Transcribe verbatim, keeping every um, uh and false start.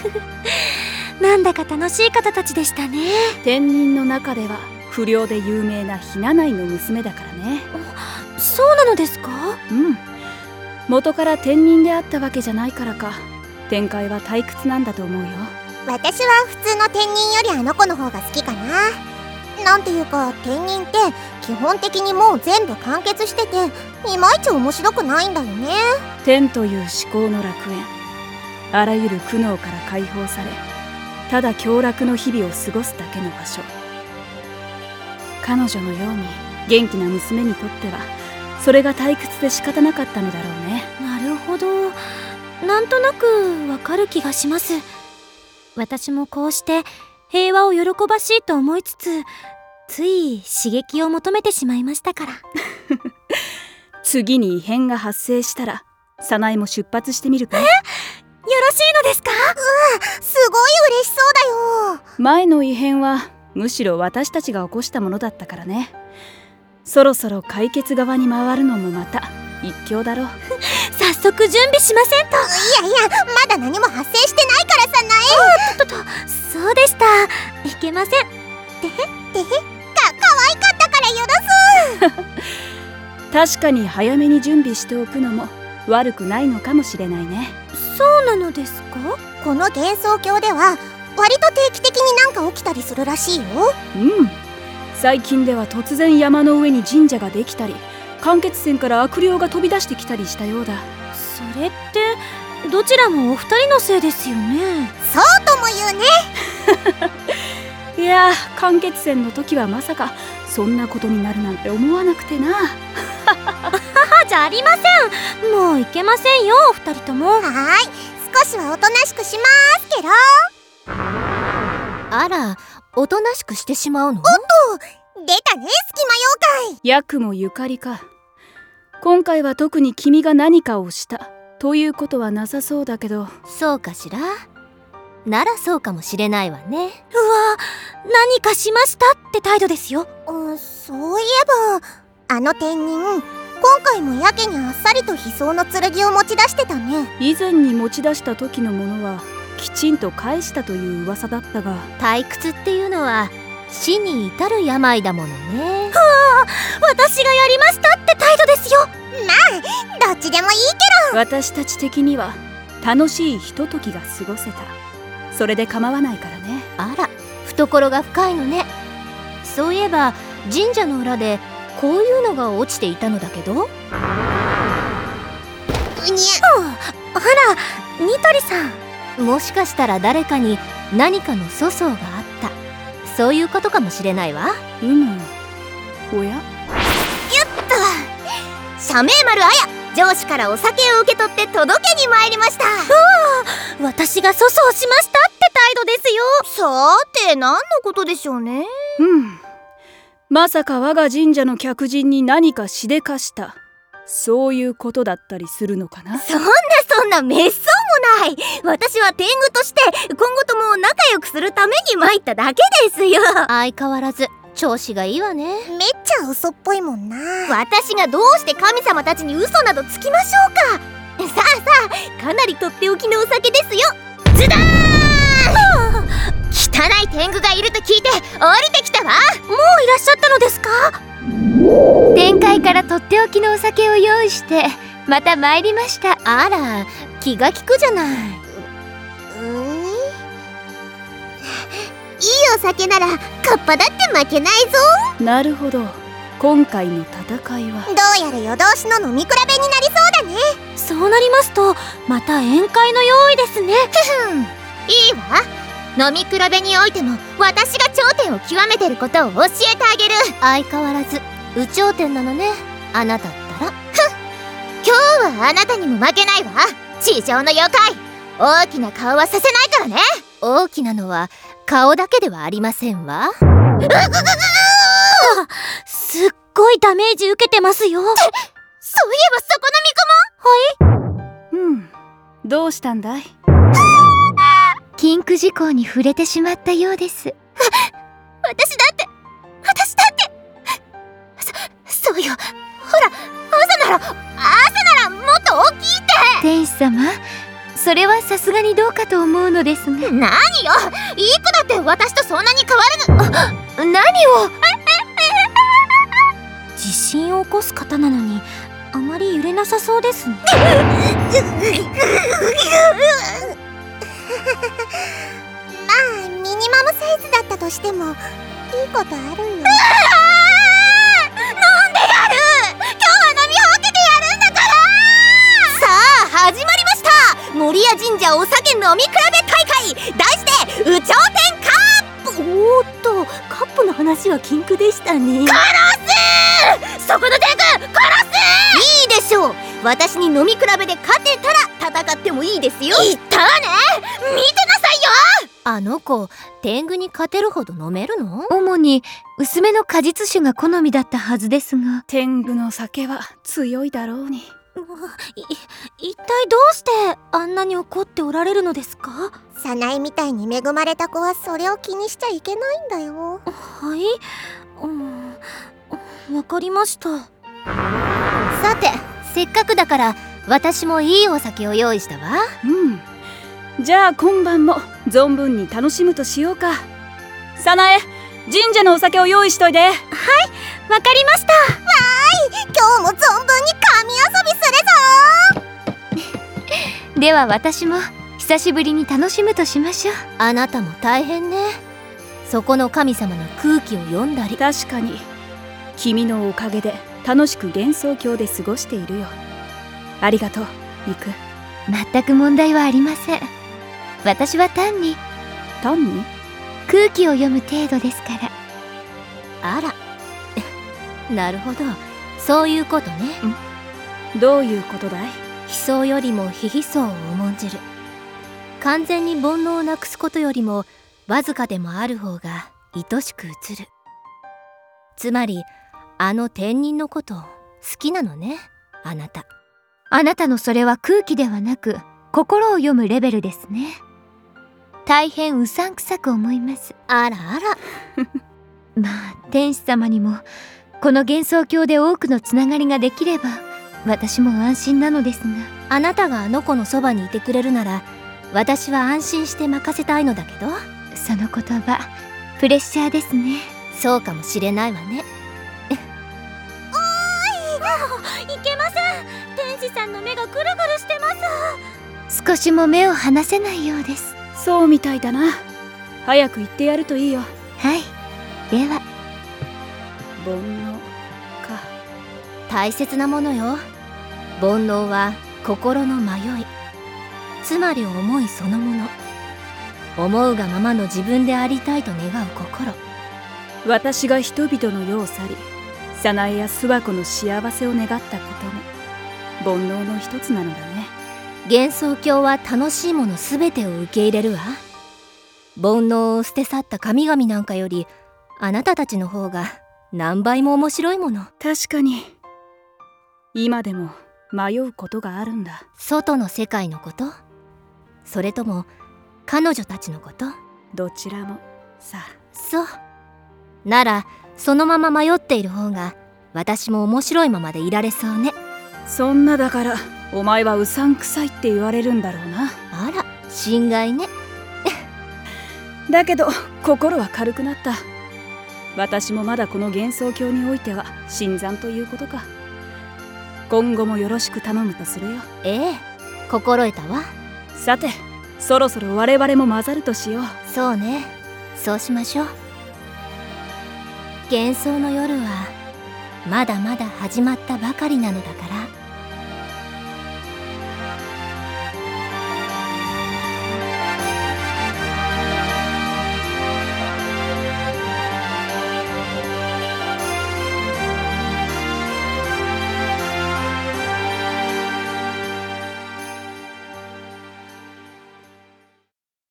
なんだか楽しい方たちでしたね。 天人の中では不良で有名なひなないの娘だからね。 そうなのですか？ うん、元から天人であったわけじゃないからか、展開は退屈なんだと思うよ。 私は普通の天人よりあの子の方が好きかな。なんていうか、天人って基本的にもう全部完結してて、いまいち面白くないんだよね。 天という思考の楽園、あらゆる苦悩から解放され、ただ享楽の日々を過ごすだけの場所。彼女のように元気な娘にとってはそれが退屈で仕方なかったのだろうね。 なるほど、なんとなくわかる気がします。私もこうして平和を喜ばしいと思いつつ、つい刺激を求めてしまいましたから。 次に異変が発生したら早苗も出発してみるか。え？ よろしいのですか？ うん、すごい嬉しそうだよ。 前の異変はむしろ私たちが起こしたものだったからね。そろそろ解決側に回るのもまた一興だろう。 早速準備しませんと。 いやいや、まだ何も発生してないからさなえ。 ととと、そうでした。いけません。 てへてへ、か、可愛かったから許す。確かに早めに準備しておくのも悪くないのかもしれないね。 そうなのですか？ この幻想郷では割と定期的になんか起きたりするらしいよ。 うん、最近では突然山の上に神社ができたり、間欠泉から悪霊が飛び出してきたりしたようだ。 それってどちらもお二人のせいですよね。 そうとも言うね。 いやー、間欠泉の時はまさかそんなことになるなんて思わなくてな。 母じゃありません。もういけませんよ、お二人とも。 はーい、少しはおとなしくしますけど。 あら、おとなしくしてしまうの？ おっと、出たね、隙間妖怪。 ヤクもゆかりか。今回は特に君が何かをしたということはなさそうだけど。 そうかしら。ならそうかもしれないわね。うわ、何かしましたって態度ですよ。 うん、そういえばあの天人、今回もやけにあっさりと悲壮の剣を持ち出してたね。 以前に持ち出した時のものはきちんと返したという噂だったが。 退屈っていうのは死に至る病だものね。はあ、私がやりましたって態度ですよ。 まあ、どっちでもいいけど。 私たち的には楽しいひとときが過ごせた。それで構わないからね。 あら、懐が深いのね。そういえば神社の裏でこういうのが落ちていたのだけど。うにゃ、あら、ニトリさん、もしかしたら誰かに何かの粗相があった、そういうことかもしれないわ。 うむ。おや？ ゆっと、社名丸あや、上司からお酒を受け取って届けに参りました。うわあ、私が粗相しましたって態度ですよ。 さて、何のことでしょうね。 うん、まさか我が神社の客人に何かしでかした、そういうことだったりするのかな。 そんなそんなめっそうもない。私は天狗として今後とも仲良くするために参っただけですよ。 相変わらず調子がいいわね。 めっちゃ嘘っぽいもんな。私がどうして神様たちに嘘などつきましょうか。さあさあ、かなりとっておきのお酒ですよ。ズダーン、はあ、汚い天狗がいると聞いて降りてきたわ。もういらっしゃったのですか？ 天界からとっておきのお酒を用意してまた参りました。 あら、気が利くじゃない。 うーん、いいお酒ならカッパだって負けないぞ。 なるほど、今回の戦いはどうやら夜通しの飲み比べになりそうだね。 そうなりますとまた宴会の用意ですね。 ふふん、いいわ。飲み比べにおいても私が頂点を極めてることを教えてあげる。 相変わらず有頂天なのね、あなたったら。ふん、 今日はあなたにも負けないわ。地上の妖怪、大きな顔はさせないからね。 大きなのは顔だけではありませんわ。 うぐぐぐぐ、 すっごいダメージ受けてますよ。 そういえばそこのみこも。 はい。うん、どうしたんだい？ 禁句事項に触れてしまったようです。 私だって私だってそ、そうよ。ほら、朝なら朝ならもっと大きいって。 天使様、 それはさすがにどうかと思うのですが。 何よ、いくらって私とそんなに変わるの。 何を。 地震を起こす方なのにあまり揺れなさそうですね。 まあミニマムサイズだったとしてもいいことあるよ。なんでやる。今日は飲みほうけてやるんだから。さあ始まりました、守谷神社お酒飲み比べ大会、題して有頂天カップ。 おーっと、カップの話は禁句でしたね。 殺す。そこの天狗殺す。いいでしょう、私に飲み比べで勝てたら戦ってもいいですよ。言ったわね、見てなさいよ。 あの子、天狗に勝てるほど飲めるの？ 主に薄めの果実酒が好みだったはずですが。 天狗の酒は強いだろうに。 い一体どうしてあんなに怒っておられるのですか？ 早苗みたいに恵まれた子はそれを気にしちゃいけないんだよ。 はい、うん、わかりました。 さて、せっかくだから私もいいお酒を用意したわ。 うん、じゃあ今晩も存分に楽しむとしようか。早苗、神社のお酒を用意しといて。はい、 わかりました。 わーい、今日も存分に神遊びするぞ。 では私も久しぶりに楽しむとしましょう。 あなたも大変ね。そこの神様の空気を読んだり。 確かに君のおかげで楽しく幻想郷で過ごしているよ。ありがとう、リク。 全く問題はありません。私は単に単に空気を読む程度ですから。 あらなるほど、そういうことね。 どういうことだい？ 悲壮よりも非悲壮を重んじる。完全に煩悩をなくすことよりもわずかでもある方が愛しく映る。つまりあの天人のこと好きなのね、あなた。 あなたのそれは空気ではなく心を読むレベルですね。大変うさんくさく思います。 あらあらまあ天使様にもこの幻想郷で多くのつながりができれば私も安心なのですが。 あなたがあの子のそばにいてくれるなら私は安心して任せたいのだけど。 その言葉プレッシャーですね。 そうかもしれないわねおーい、いけません。天使さんの目がぐるぐるしてます。 少しも目を離せないようです。 そうみたいだな。早く行ってやるといいよ。 はい、では。 煩悩か。 大切なものよ。煩悩は心の迷い、つまり思いそのもの。思うがままの自分でありたいと願う心。 私が人々の世を去り、早苗や諏訪子の幸せを願ったことも煩悩の一つなのだね。 幻想郷は楽しいものすべてを受け入れるわ。煩悩を捨て去った神々なんかよりあなたたちの方が何倍も面白いもの。 確かに今でも迷うことがあるんだ。 外の世界のこと、それとも彼女たちのこと？ どちらもさ。 そうならそのまま迷っている方が私も面白いままでいられそうね。 そんなだからお前はうさんくさいって言われるんだろうな。 あら、心外ねだけど心は軽くなった。私もまだこの幻想郷においては新参ということか。今後もよろしく頼むとするよ。 ええ、心得たわ。 さてそろそろ我々も混ざるとしよう。 そうね、そうしましょう。幻想の夜はまだまだ始まったばかりなのだから。